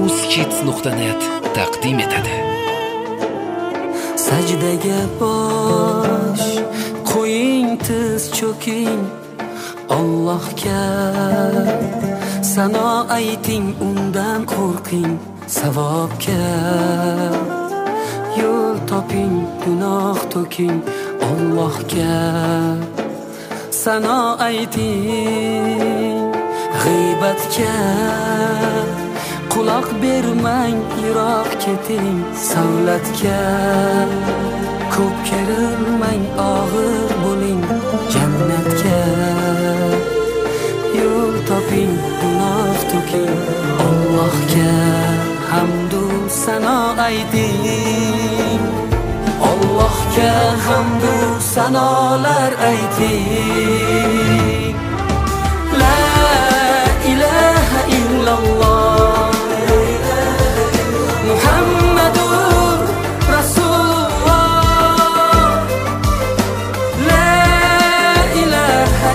uzkids.net taqdim etadi. Sajdaga bosh qo'ying, tiz cho'king, Allohga sano ayting, undan qo'rqing, savobga yo'l toping, gunoh to'king, Allohga sano ayting, g'iybatga quloq bermang, yiroq keting, savlatga ko'p kerilmang, og'ir bo'ling, jannatga yo'l toping, gunoh to'king, Allohga hamdu sano ayting, Allohga hamdu sanolar ayting. La ilaha illalloh Muhammadur Rasulullah. La ilaha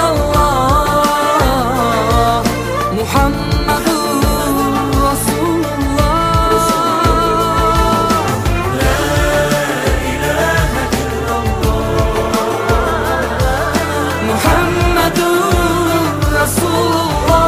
illallah Muhammadur Rasulullah. La ilaha illallah Muhammadur Rasulullah.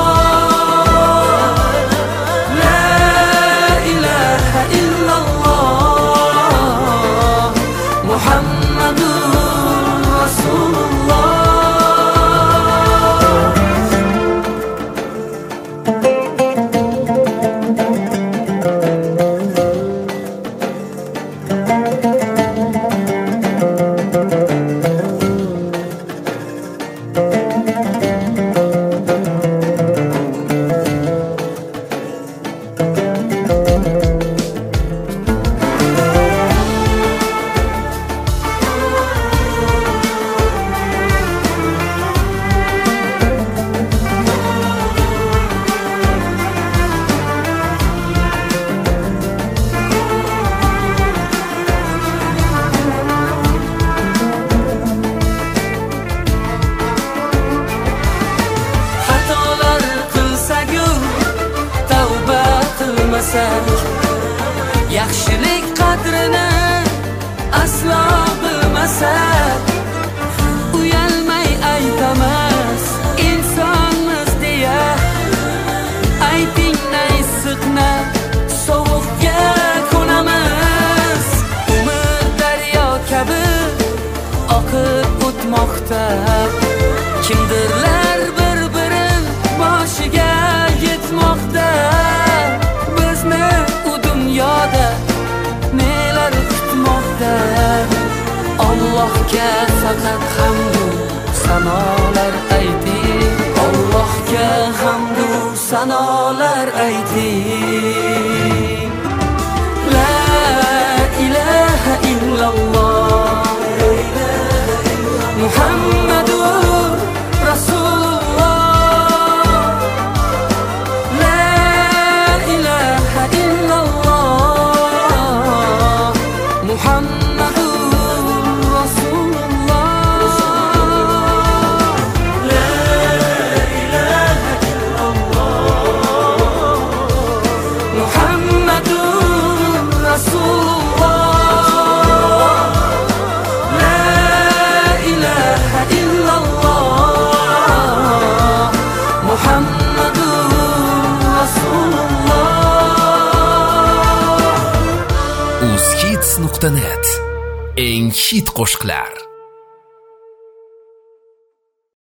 Yaxshilik qadrini aslo bilmasak, uyalmay aytamiz, insonmiz deya. Ayting issiqni sovuqqa ko'namiz, umr daryo kabi oqib o'tmoqda. Kimdirlar bir-birin boshiga yetmoqda. Nelar kutmoqda? Allohga faqat hamdu sanolar ayting, Allohga hamdu sanolar ayting. La ilaha illalloh Muhammadur Rasulullah. La ilaha illallah Muhammadur Rasulullah. La ilaha illallah Muhammadur Rasulullah. La ilaha illallah Muhammadur Rasulullah. uzkids.net eng hit qo'shiqlar.